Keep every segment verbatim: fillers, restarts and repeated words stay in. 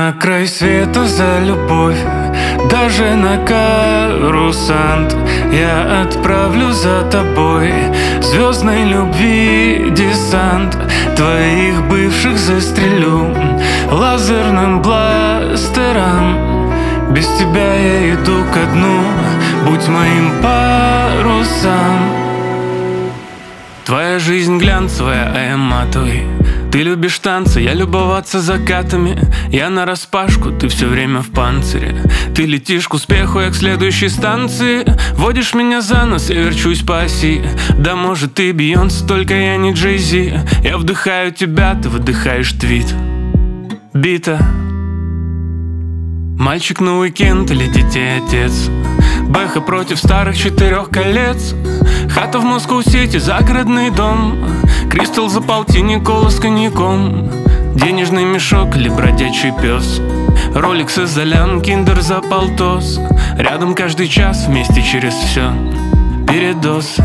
На край света за любовь, даже на Корусант я отправлю за тобой звездной любви десант. Твоих бывших застрелю лазерным бластером. Без тебя я иду ко дну, будь моим парусом. Твоя жизнь глянцевая, а я матовый. Ты любишь танцы, я любоваться закатами. Я нараспашку, ты все время в панцире. Ты летишь к успеху, я к следующей станции. Водишь меня за нос, я верчусь по оси. Да может ты Бейонсе, только я не Джей-Зи. Я вдыхаю тебя, ты выдыхаешь твит. Бита. Мальчик на уикенд или детей отец. Бэха против старых четырех колец. Хата в Москоу-Сити, загородный дом. Кристалл за полтинник, кола с коньяком. Денежный мешок или бродячий пес. Роликс из Золян, киндер за полтос. Рядом каждый час, вместе через все. Передоз.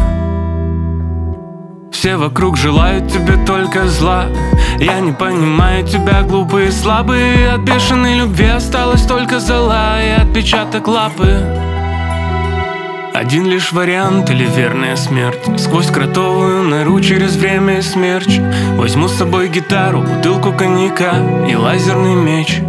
Все вокруг желают тебе только зла. Я не понимаю тебя, глупые и слабые. От бешеной любви осталась только зола и отпечаток лапы. Один лишь вариант или верная смерть. Сквозь кротовую нору через время и смерч. Возьму с собой гитару, бутылку коньяка и лазерный меч.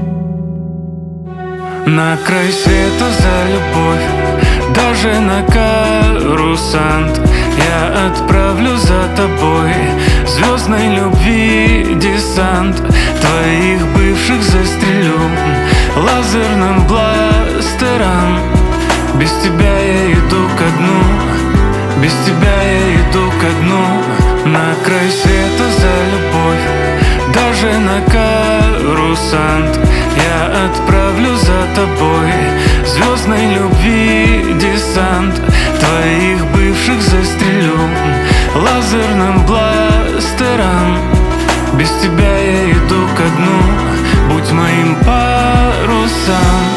На край света за любовь, даже на Корусант я отправлю за тобой звездной любви десант. Твоих бывших застрелю лазерным бластером. Без тебя я иду ко дну, без тебя я иду ко дну. На край света за любовь, даже на Корусант я отправлю за тобой звездной любви десант. Твоих бывших застрелю лазерным бластером. Без тебя я иду ко дну, будь моим парусом.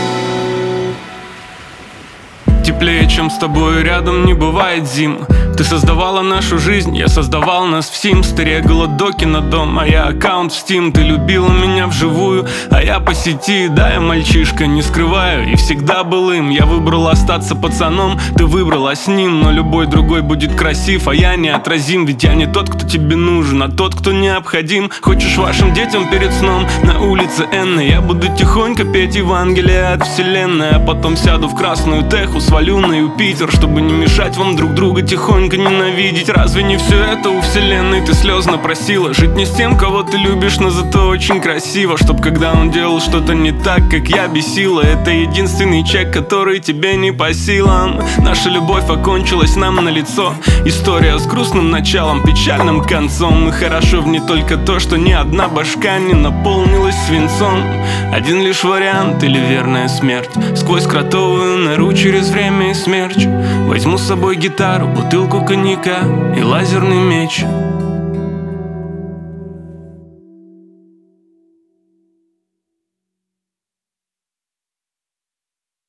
Теплее, чем с тобой рядом, не бывает зим. Ты создавала нашу жизнь, я создавал нас в Sims. Ты регала доки на дом, а я аккаунт в Steam. Ты любила меня вживую, а я по сети. Да, я мальчишка, не скрываю, и всегда был им. Я выбрал остаться пацаном, ты выбрала с ним. Но любой другой будет красив, а я неотразим. Ведь я не тот, кто тебе нужен, а тот, кто необходим. Хочешь вашим детям перед сном на улице Энны, я буду тихонько петь Евангелие от вселенной. А потом сяду в красную теху, свалю на Юпитер, чтобы не мешать вам друг друга тихонько ненавидеть. Разве не все это у вселенной? Ты слезно просила жить не с тем, кого ты любишь, но зато очень красиво. Чтоб когда он делал что-то не так, как я, бесила. Это единственный чек, который тебе не по силам. Наша любовь окончилась нам на лицо. История с грустным началом, печальным концом. И хорошо в ней только то, что ни одна башка не наполнилась свинцом. Один лишь вариант или верная смерть. Сквозь кротовую нору через время и смерч. Возьму с собой гитару, бутылку коньяка и лазерный меч.